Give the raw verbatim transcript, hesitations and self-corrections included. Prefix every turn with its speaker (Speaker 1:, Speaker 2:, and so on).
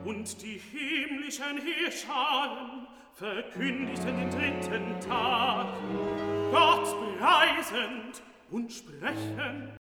Speaker 1: und die himmlischen Heerscharen verkündigten den dritten Tag, Gott preisend und sprechend.